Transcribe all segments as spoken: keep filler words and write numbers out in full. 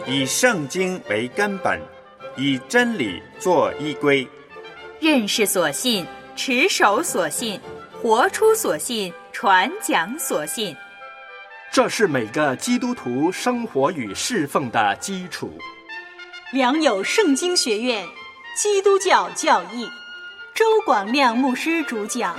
以圣经为根本，以真理做依归。 认识所信，持守所信，活出所信，传讲所信。 这是每个基督徒生活与侍奉的基础。 良友圣经学院基督教教义，周广亮牧师主讲。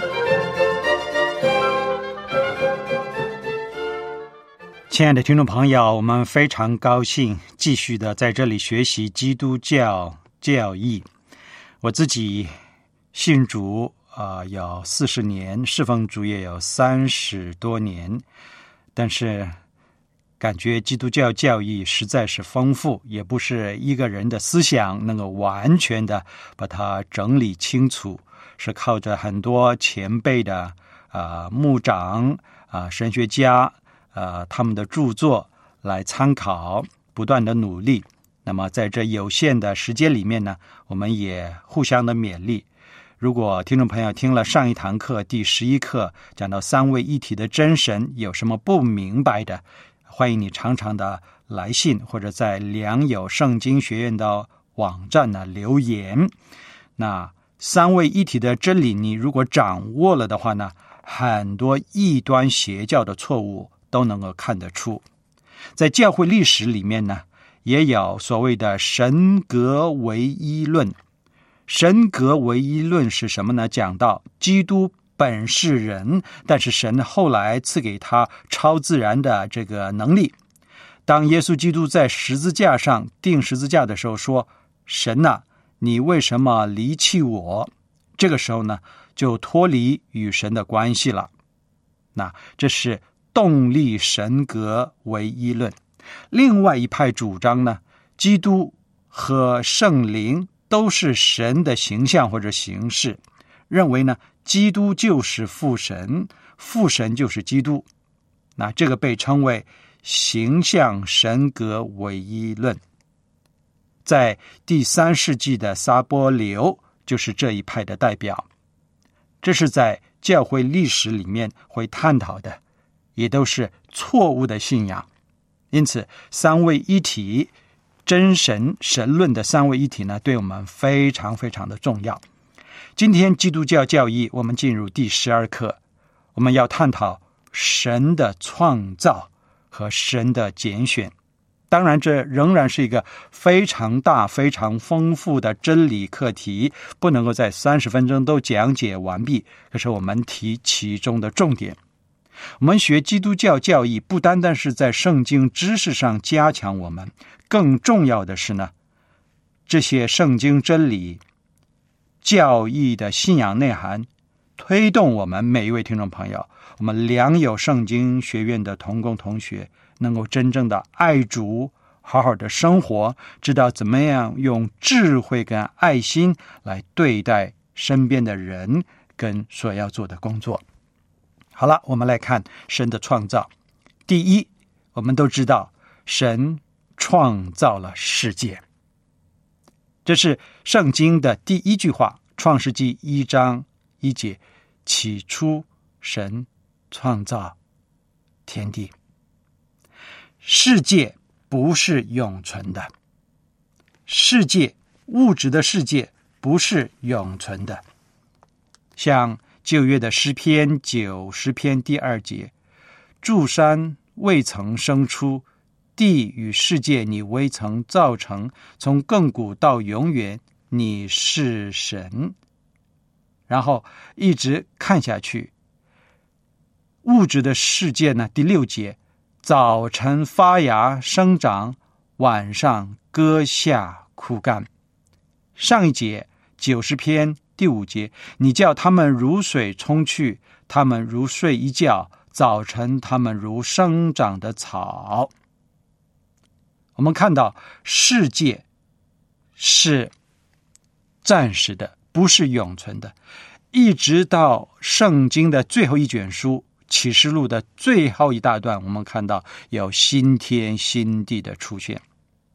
亲爱的听众朋友，我们非常高兴继续的在这里学习基督教教义。我自己信主啊、呃、有四十年，侍奉主也有三十多年，但是感觉基督教教义实在是丰富，也不是一个人的思想能够完全的把它整理清楚，是靠着很多前辈的啊、呃、牧长啊、呃、神学家呃，他们的著作来参考，不断的努力。那么在这有限的时间里面呢，我们也互相的勉励。如果听众朋友听了上一堂课第十一课讲到三位一体的真神，有什么不明白的，欢迎你常常的来信或者在良友圣经学院的网站呢留言。那三位一体的真理你如果掌握了的话呢，很多异端邪教的错误都能够看得出。在教会历史里面呢，也有所谓的神格唯一论。神格唯一论是什么呢？讲到基督本是人，但是神后来赐给他超自然的这个能力。当耶稣基督在十字架上钉十字架的时候说，神啊，你为什么离弃我？这个时候呢，就脱离与神的关系了。那这是动力神格唯一论。另外一派主张呢，基督和圣灵都是神的形象或者形式，认为呢，基督就是父神，父神就是基督。那这个被称为形象神格唯一论。在第三世纪的撒波流就是这一派的代表。这是在教会历史里面会探讨的，也都是错误的信仰。因此三位一体真神神论的三位一体呢，对我们非常非常的重要。今天基督教教义我们进入第十二课，我们要探讨神的创造和神的拣选。当然这仍然是一个非常大非常丰富的真理课题，不能够在三十分钟都讲解完毕，可是我们提其中的重点。我们学基督教教义不单单是在圣经知识上加强我们，更重要的是呢，这些圣经真理教义的信仰内涵推动我们每一位听众朋友，我们良友圣经学院的同工同学能够真正的爱主，好好的生活，知道怎么样用智慧跟爱心来对待身边的人跟所要做的工作。好了，我们来看神的创造。第一，我们都知道神创造了世界，这是圣经的第一句话，创世纪一章一节，起初神创造天地。世界不是永存的，世界物质的世界不是永存的。像旧约的诗篇九十篇第二节，诸山未曾生出，地与世界你未曾造成，从亘古到永远你是神。然后一直看下去，物质的世界呢，第六节，早晨发芽生长，晚上割下枯干。上一节九十篇第五节，你叫他们如水冲去，他们如睡一觉，早晨他们如生长的草。我们看到世界是暂时的，不是永存的。一直到圣经的最后一卷书启示录的最后一大段，我们看到有新天新地的出现。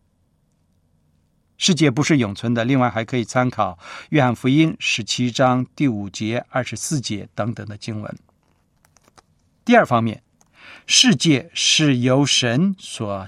世界不是永存的，另外还可以参考约翰福音十七章第五节、二十四节等等的经文。第二方面，世界是由神所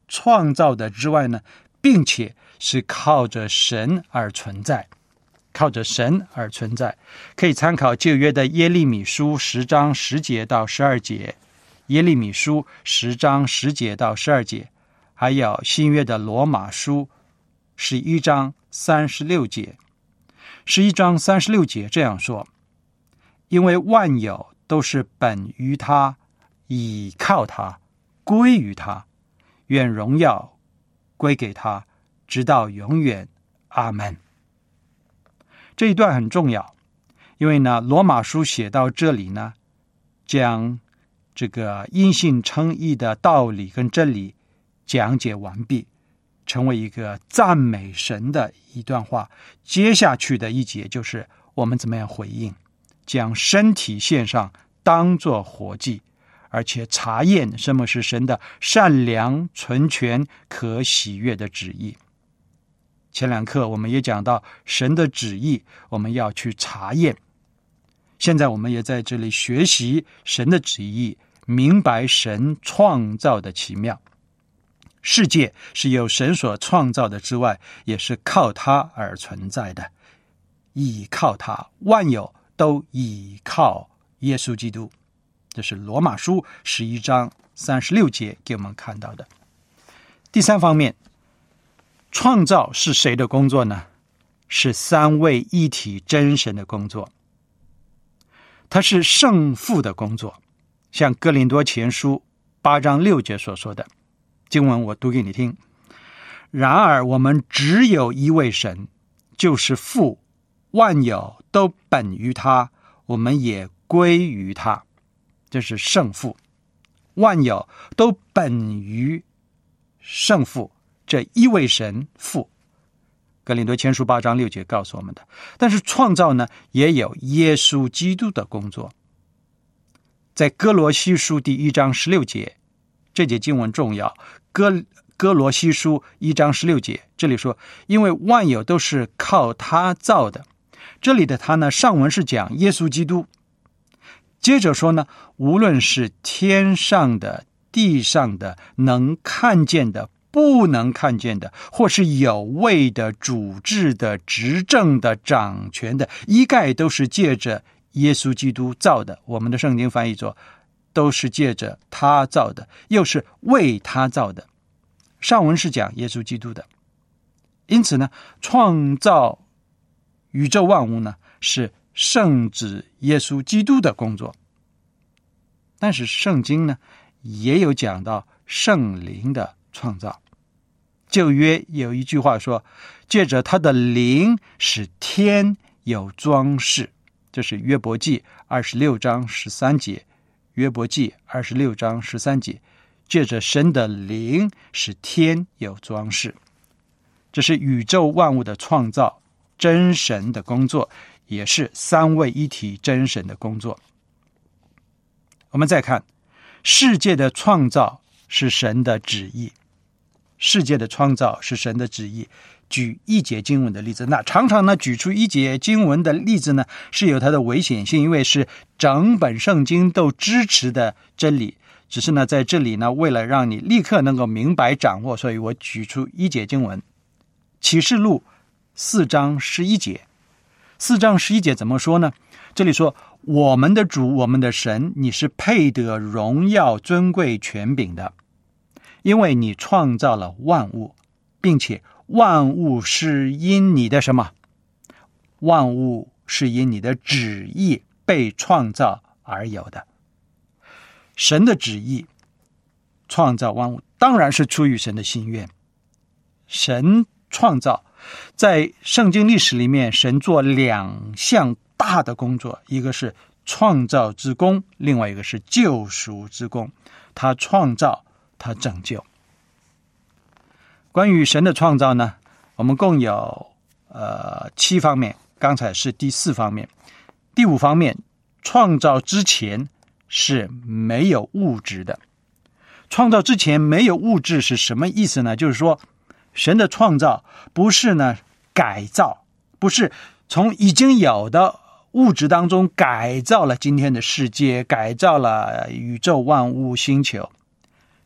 创造的之外呢，并且是靠着神而存在，靠着神而存在。可以参考旧约的耶利米书十章十节到十二节，耶利米书十章十节到十二节，还有新约的罗马书十一章三十六节。十一章三十六节这样说：因为万有都是本于他，倚靠他，归于他，愿荣耀归给他，直到永远。阿们。这一段很重要，因为呢，罗马书写到这里呢，将这个因信称义的道理跟真理讲解完毕，成为一个赞美神的一段话。接下去的一节就是我们怎么样回应，将身体献上，当作活祭，而且查验什么是神的善良、纯全、可喜悦的旨意。前两课我们也讲到神的旨意，我们要去查验。现在我们也在这里学习神的旨意，明白神创造的奇妙。世界是由神所创造的之外，也是靠他而存在的，倚靠他，万有都倚靠耶稣基督。这是罗马书十一章三十六节给我们看到的。第三方面，创造是谁的工作呢？是三位一体真神的工作，它是圣父的工作。像哥林多前书八章六节所说的经文，我读给你听。然而我们只有一位神，就是父，万有都本于他，我们也归于他。这是圣父，万有都本于圣父，这一位神父。哥林多前书八章六节告诉我们的。但是创造呢，也有耶稣基督的工作。在哥罗西书第一章十六节，这节经文重要。哥哥罗西书一章十六节，这里说，因为万有都是靠他造的。这里的他呢，上文是讲耶稣基督。接着说呢，无论是天上的、地上的、能看见的、不能看见的，或是有位的、主治的、执政的、掌权的，一概都是借着耶稣基督造的。我们的圣经翻译作都是借着他造的，又是为他造的。上文是讲耶稣基督的。因此呢，创造宇宙万物呢，是圣子耶稣基督的工作。但是圣经呢，也有讲到圣灵的创造。旧约有一句话说，借着他的灵使天有装饰。这是约伯记二十六章十三节。约伯记二十六章十三节，借着神的灵使天有装饰。这是宇宙万物的创造，真神的工作，也是三位一体真神的工作。我们再看，世界的创造是神的旨意。世界的创造是神的旨意。举一节经文的例子，那常常呢举出一节经文的例子呢，是有它的危险性，因为是整本圣经都支持的真理。只是呢在这里呢，为了让你立刻能够明白掌握，所以我举出一节经文，启示录四章十一节。四章十一节怎么说呢？这里说，我们的主，我们的神，你是配得荣耀、尊贵、权柄的，因为你创造了万物，并且万物是因你的什么？万物是因你的旨意被创造而有的。神的旨意创造万物，当然是出于神的心愿。神创造，在圣经历史里面，神做两项大的工作，一个是创造之功，另外一个是救赎之功。他创造，他拯救。关于神的创造呢，我们共有呃七方面，刚才是第四方面。第五方面，创造之前是没有物质的。创造之前没有物质是什么意思呢？就是说，神的创造不是呢改造，不是从已经有的物质当中改造了今天的世界，改造了宇宙万物星球。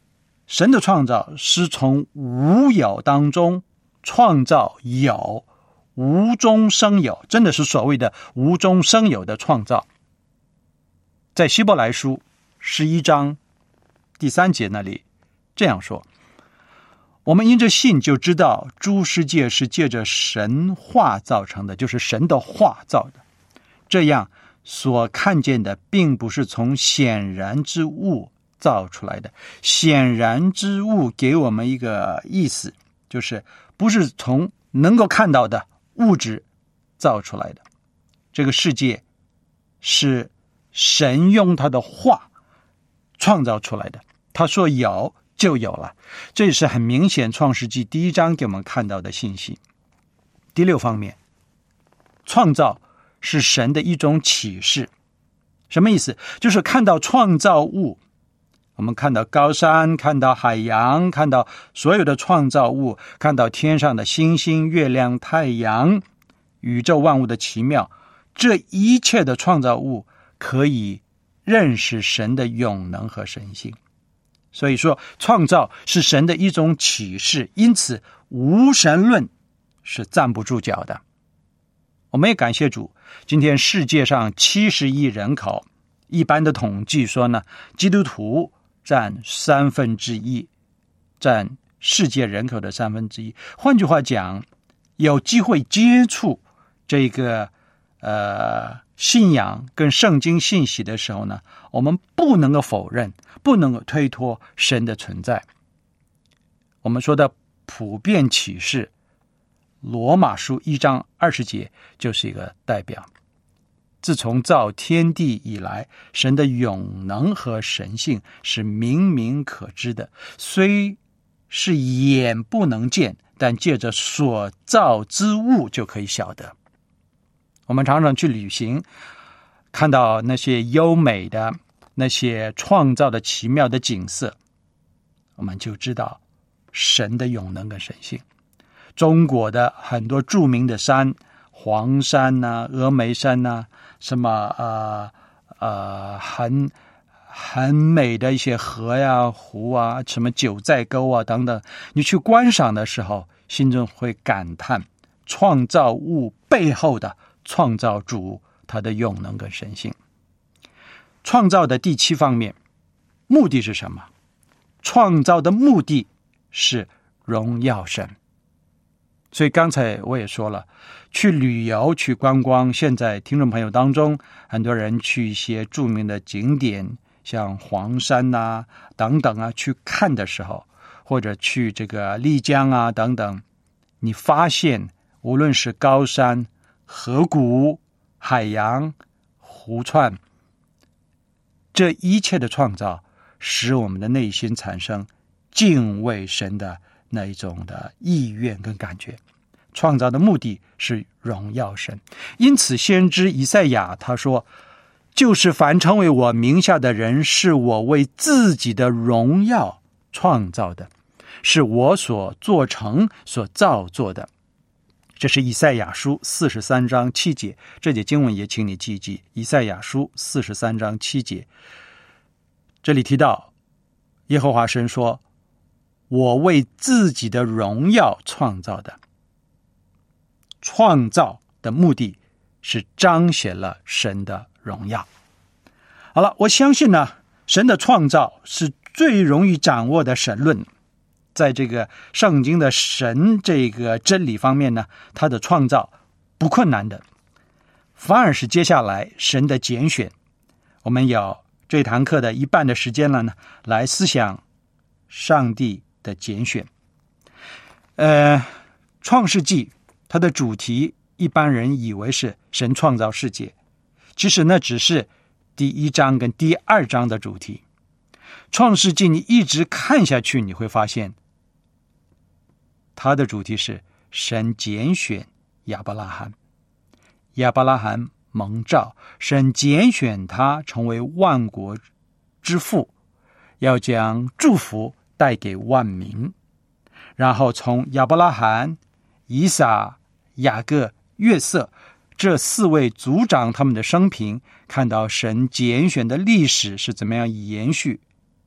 神的创造是从无有当中创造有，无中生有，真的是所谓的无中生有的创造。在希伯来书十一章第三节那里这样说，我们因着信就知道诸世界是借着神话造成的，就是神的话造的，这样所看见的并不是从显然之物造出来的。显然之物给我们一个意思，就是不是从能够看到的物质造出来的。这个世界是神用他的话创造出来的，他说有就有了，这也是很明显创世纪第一章给我们看到的信息。第六方面，创造是神的一种启示。什么意思？就是看到创造物，我们看到高山，看到海洋，看到所有的创造物，看到天上的星星、月亮、太阳，宇宙万物的奇妙，这一切的创造物可以认识神的永能和神性。所以说创造是神的一种启示，因此无神论是站不住脚的。我们也感谢主，今天世界上七十亿人口，一般的统计说呢，基督徒占三分之一，占世界人口的三分之一。换句话讲，有机会接触这个呃信仰跟圣经信息的时候呢，我们不能够否认，不能够推脱神的存在。我们说的普遍启示，罗马书一章二十节就是一个代表。自从造天地以来，神的永能和神性是明明可知的，虽是眼不能见，但借着所造之物就可以晓得。我们常常去旅行，看到那些优美的、那些创造的奇妙的景色，我们就知道神的永能跟神性。中国的很多著名的山，黄山啊、峨眉山啊，什么呃呃很很美的一些河呀、湖啊，什么九寨沟啊等等，你去观赏的时候，心中会感叹创造物背后的创造主他的永能跟神性。创造的第七方面，目的是什么？创造的目的是荣耀神。所以刚才我也说了，去旅游去观光，现在听众朋友当中很多人去一些著名的景点，像黄山啊等等啊去看的时候，或者去这个丽江啊等等，你发现无论是高山、河谷、海洋、湖川，这一切的创造使我们的内心产生敬畏神的那一种的意愿跟感觉。创造的目的是荣耀神，因此先知以赛亚他说，就是凡称为我名下的人，是我为自己的荣耀创造的，是我所做成所造作的。这是以赛亚书四十三章七节，这节经文也请你记一记，以赛亚书四十三章七节，这里提到耶和华神说，我为自己的荣耀创造的。创造的目的是彰显了神的荣耀。好了，我相信呢，神的创造是最容易掌握的神论。在这个圣经的神这个真理方面呢，他的创造不困难的，反而是接下来神的拣选。我们有这堂课的一半的时间了呢，来思想上帝的拣选。呃，创世纪它的主题一般人以为是神创造世界，其实那只是第一章跟第二章的主题。创世纪你一直看下去，你会发现它的主题是神拣选亚伯拉罕，亚伯拉罕蒙召，神拣选他成为万国之父，要将祝福带给万民。然后从亚伯拉罕、以撒、雅各、约瑟这四位族长他们的生平，看到神拣选的历史是怎么样延续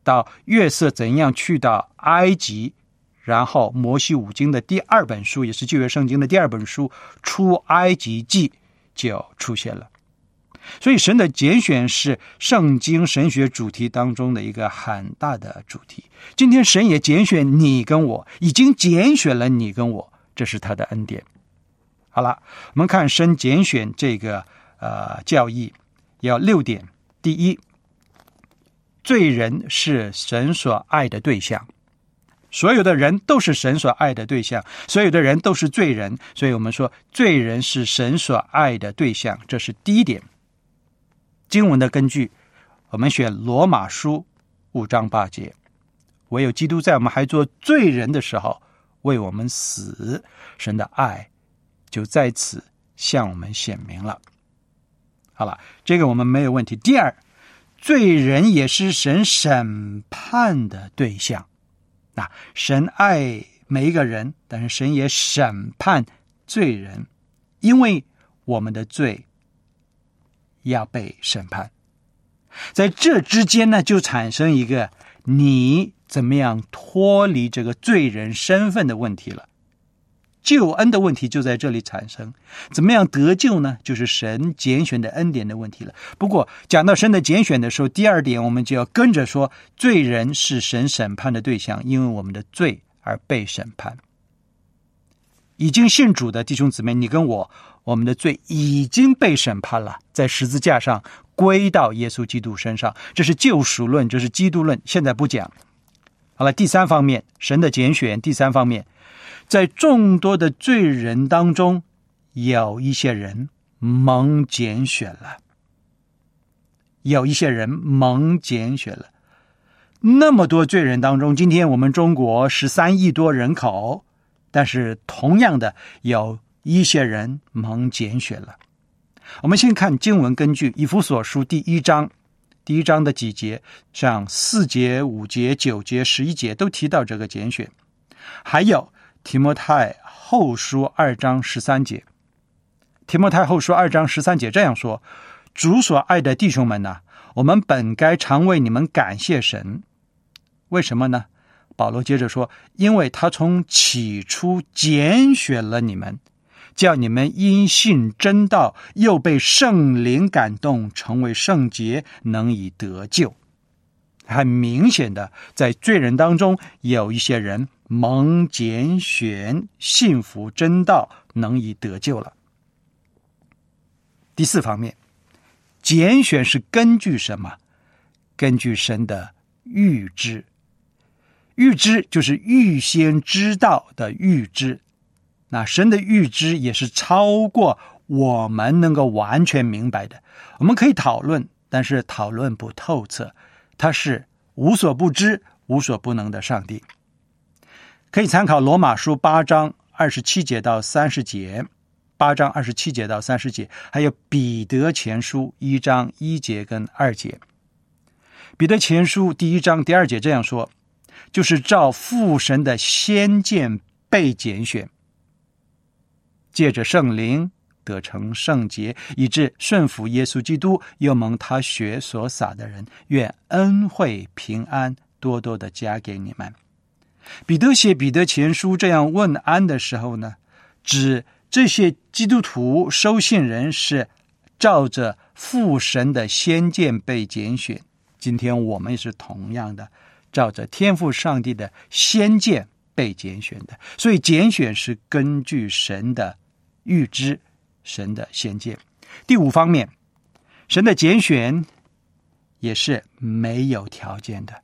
到约瑟怎样去到埃及，然后摩西五经的第二本书，也是旧约圣经的第二本书出埃及记就出现了。所以神的拣选是圣经神学主题当中的一个很大的主题。今天神也拣选你跟我，已经拣选了你跟我，这是他的恩典。好了，我们看神拣选这个呃教义要六点。第一，罪人是神所爱的对象，所有的人都是神所爱的对象，所有的人都是罪人，所以我们说罪人是神所爱的对象，这是第一点。经文的根据，我们选罗马书五章八节，唯有基督在我们还做罪人的时候为我们死，神的爱就在此向我们显明了。好了，这个我们没有问题。第二，罪人也是神审判的对象。那神爱每一个人，但是神也审判罪人，因为我们的罪要被审判。在这之间呢，就产生一个你怎么样脱离这个罪人身份的问题了。救恩的问题就在这里产生。怎么样得救呢？就是神拣选的恩典的问题了。不过讲到神的拣选的时候，第二点我们就要跟着说，罪人是神审判的对象，因为我们的罪而被审判。已经信主的弟兄姊妹，你跟我，我们的罪已经被审判了，在十字架上归到耶稣基督身上，这是救赎论，这是基督论，现在不讲。好了，第三方面，神的拣选。第三方面，在众多的罪人当中，有一些人蒙拣选了，有一些人蒙拣选了。那么多罪人当中，今天我们中国十三亿多人口，但是同样的有一些人蒙拣选了。我们先看经文根据以弗所书第一章，第一章的几节，像四节、五节、九节、十一节都提到这个拣选。还有提摩太后书二章十三节，提摩太后书二章十三节这样说：主所爱的弟兄们啊，我们本该常为你们感谢神。为什么呢？保罗接着说，因为他从起初拣选了你们，叫你们因信真道，又被圣灵感动，成为圣洁，能以得救。很明显的，在罪人当中有一些人蒙拣选，信服真道，能以得救了。第四方面，拣选是根据什么？根据神的预知。预知就是预先知道的预知，那神的预知也是超过我们能够完全明白的。我们可以讨论，但是讨论不透彻，他是无所不知、无所不能的上帝。可以参考罗马书八章二十七节到三十节，八章二十七节到三十节，还有彼得前书一章一节跟二节。彼得前书第一章第二节这样说，就是照父神的先见被拣选，借着圣灵得成圣洁，以致顺服耶稣基督，又蒙他血所洒的人，愿恩惠平安多多的加给你们。彼得写彼得前书这样问安的时候呢，指这些基督徒收信人是照着父神的先见被拣选。今天我们也是同样的，照着天父上帝的先见被拣选的。所以拣选是根据神的预知，神的先见。第五方面，神的拣选也是没有条件的。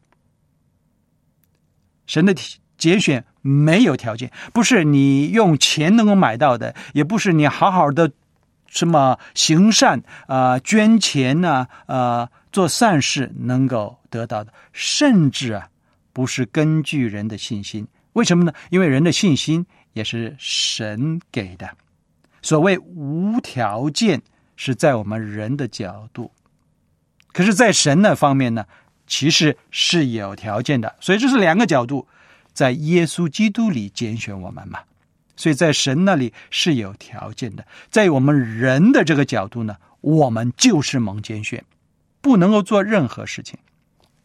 神的拣选没有条件，不是你用钱能够买到的，也不是你好好的什么行善啊、呃、捐钱啊、呃做善事能够得到的，甚至啊不是根据人的信心。为什么呢？因为人的信心也是神给的。所谓无条件是在我们人的角度，可是在神的方面呢，其实是有条件的。所以这是两个角度，在耶稣基督里拣选我们嘛，所以在神那里是有条件的。在我们人的这个角度呢，我们就是蒙拣选，不能够做任何事情。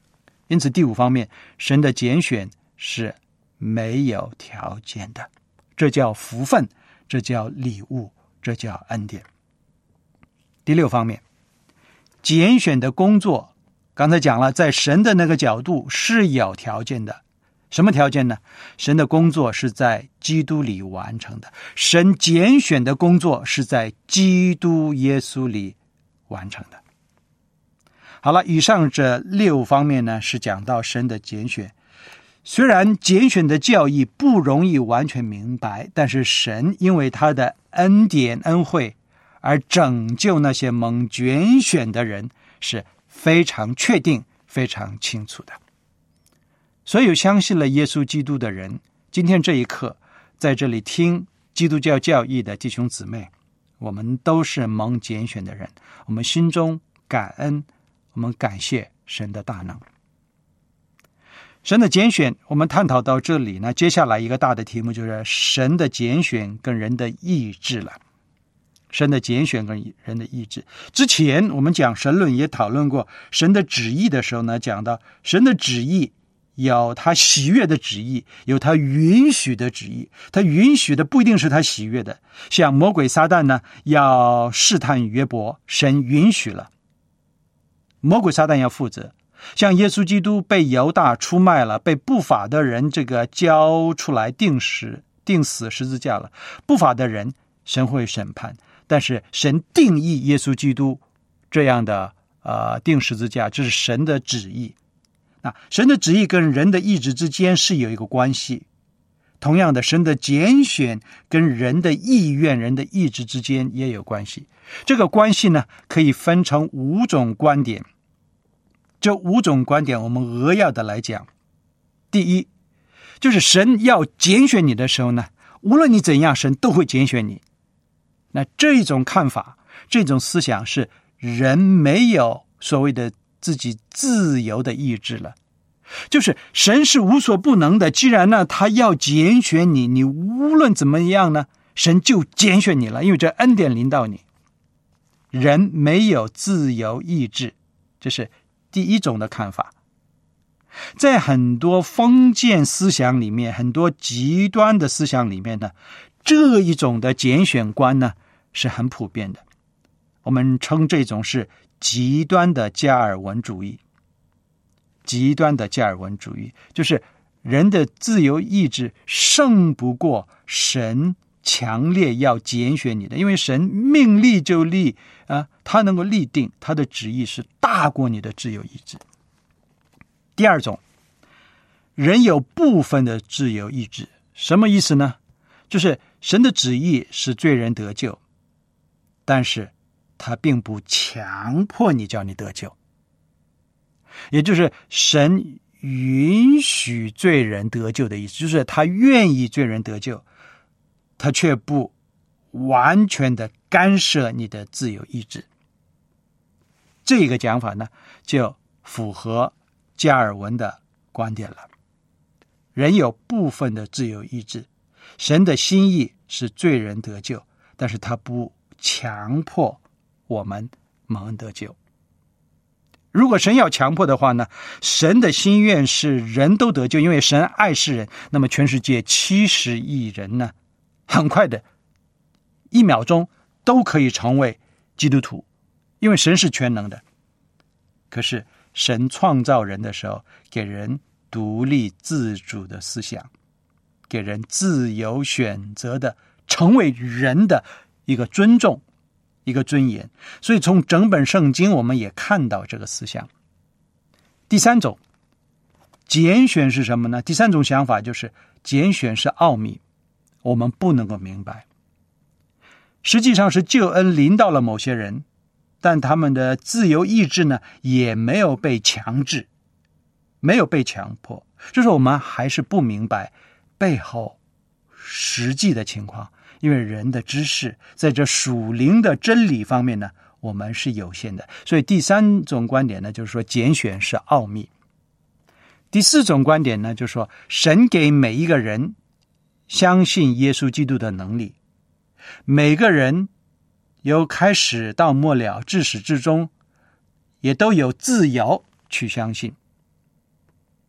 因此第五方面，神的拣选是没有条件的，这叫福分，这叫礼物，这叫恩典。第六方面，拣选的工作，刚才讲了，在神的那个角度是有条件的。什么条件呢？神的工作是在基督里完成的，神拣选的工作是在基督耶稣里完成的。好了，以上这六方面呢，是讲到神的拣选。虽然拣选的教义不容易完全明白，但是神因为他的恩典恩惠而拯救那些蒙拣选的人，是非常确定非常清楚的。所有相信了耶稣基督的人，今天这一刻在这里听基督教教义的弟兄姊妹，我们都是蒙拣选的人，我们心中感恩，我们感谢神的大能。神的拣选我们探讨到这里呢，接下来一个大的题目就是神的拣选跟人的意志了。神的拣选跟人的意志，之前我们讲神论也讨论过神的旨意的时候呢，讲到神的旨意有他喜悦的旨意，有他允许的旨意，他允许的不一定是他喜悦的。像魔鬼撒旦呢，要试探约伯，神允许了，魔鬼撒旦要负责。像耶稣基督被犹大出卖了，被不法的人这个交出来定死定死十字架了，不法的人神会审判，但是神定义耶稣基督这样的呃定十字架，这是神的旨意。那神的旨意跟人的意志之间是有一个关系，同样的，神的拣选跟人的意愿、人的意志之间也有关系。这个关系呢，可以分成五种观点。这五种观点我们扼要的来讲。第一，就是神要拣选你的时候呢，无论你怎样，神都会拣选你。那这种看法，这种思想是人没有所谓的自己自由的意志了，就是神是无所不能的，既然呢他要拣选你，你无论怎么样呢，神就拣选你了，因为这恩典临到你。人没有自由意志，这是第一种的看法。在很多封建思想里面，很多极端的思想里面呢，这一种的拣选观呢是很普遍的，我们称这种是极端的加尔文主义。极端的加尔文主义就是人的自由意志胜不过神强烈要拣选你的，因为神命立就立啊，他能够立定他的旨意是大过你的自由意志。第二种，人有部分的自由意志，什么意思呢？就是神的旨意是罪人得救，但是他并不强迫你叫你得救，也就是神允许罪人得救的意思，就是他愿意罪人得救，他却不完全的干涉你的自由意志。这个讲法呢，就符合加尔文的观点了。人有部分的自由意志，神的心意是罪人得救，但是他不强迫我们蒙恩得救。如果神要强迫的话呢，神的心愿是人都得救，因为神爱世人，那么全世界七十亿人呢，很快的一秒钟都可以成为基督徒，因为神是全能的。可是神创造人的时候，给人独立自主的思想，给人自由选择的成为人的一个尊重，一个尊严。所以从整本圣经我们也看到这个思想。第三种拣选是什么呢？第三种想法就是拣选是奥秘，我们不能够明白。实际上是救恩临到了某些人，但他们的自由意志呢，也没有被强制，没有被强迫，就是我们还是不明白背后实际的情况，因为人的知识在这属灵的真理方面呢，我们是有限的。所以第三种观点呢，就是说拣选是奥秘。第四种观点呢，就是说神给每一个人相信耶稣基督的能力，每个人由开始到末了，至始至终也都有自由去相信。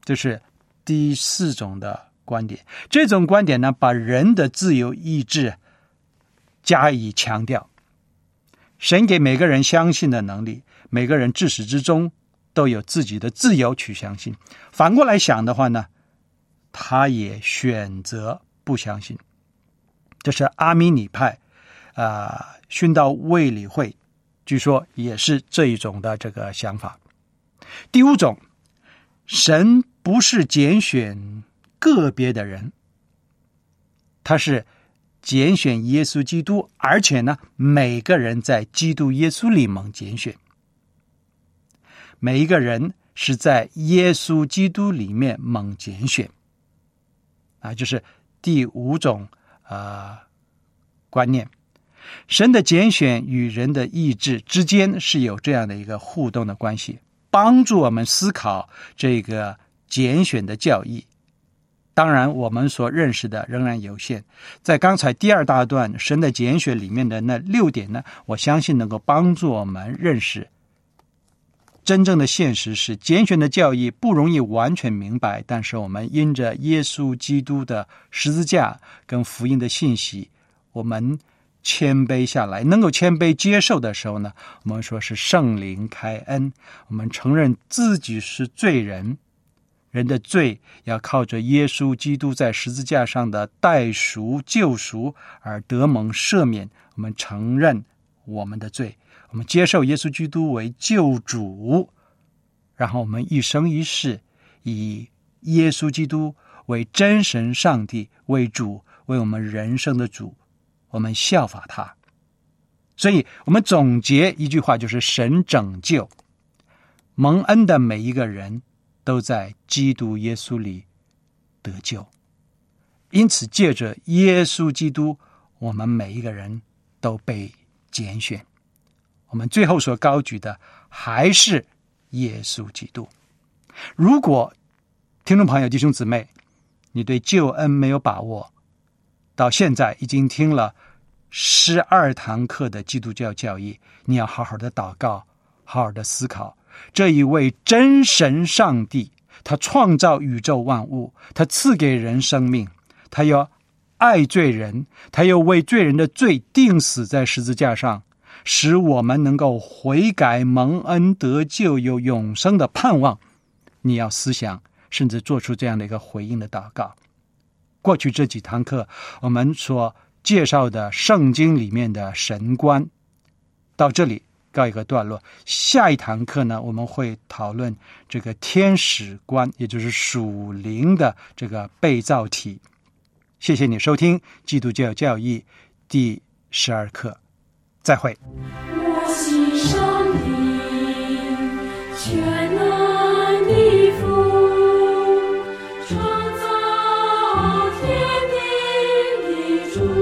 这是第四种的观点。这种观点呢，把人的自由意志加以强调。神给每个人相信的能力，每个人至始至终都有自己的自由去相信。反过来想的话呢，他也选择不相信。这是阿米尼派啊、呃，殉道卫理会据说也是这一种的这个想法。第五种，神不是拣选个别的人，他是拣选耶稣基督，而且呢，每个人在基督耶稣里蒙拣选。每一个人是在耶稣基督里面蒙拣选啊，就是第五种呃观念。神的拣选与人的意志之间是有这样的一个互动的关系，帮助我们思考这个拣选的教义。当然我们所认识的仍然有限，在刚才第二大段神的拣选里面的那六点呢，我相信能够帮助我们认识真正的现实是拣选的教义不容易完全明白，但是我们因着耶稣基督的十字架跟福音的信息，我们谦卑下来，能够谦卑接受的时候呢，我们说是圣灵开恩，我们承认自己是罪人，人的罪要靠着耶稣基督在十字架上的代赎救赎而得蒙赦免。我们承认我们的罪，我们接受耶稣基督为救主，然后我们一生一世以耶稣基督为真神上帝为主，为我们人生的主，我们效法他。所以我们总结一句话，就是神拯救蒙恩的每一个人都在基督耶稣里得救。因此借着耶稣基督，我们每一个人都被拣选。我们最后所高举的还是耶稣基督。如果听众朋友弟兄姊妹，你对救恩没有把握，到现在已经听了十二堂课的基督教教义，你要好好的祷告，好好的思考这一位真神上帝，他创造宇宙万物，他赐给人生命，他要爱罪人，他又为罪人的罪钉死在十字架上，使我们能够悔改蒙恩得救，有永生的盼望。你要思想甚至做出这样的一个回应的祷告。过去这几堂课我们所介绍的圣经里面的神观到这里告一个段落。下一堂课呢，我们会讨论这个天使观，也就是属灵的这个被造体。谢谢你收听基督教教义第十二课，再会。 我心上帝全能的父，创造天地的主，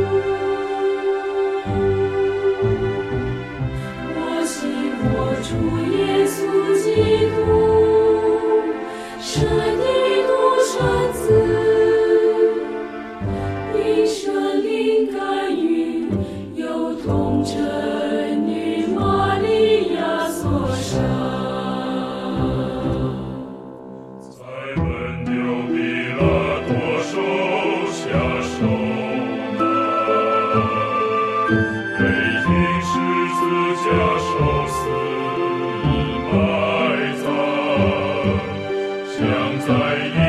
我信我主耶稣基督，神的独生子，因圣灵感孕，有童真女玛利亚所生，在本丢比拉多手下受难，被钉十字架受死埋葬，将在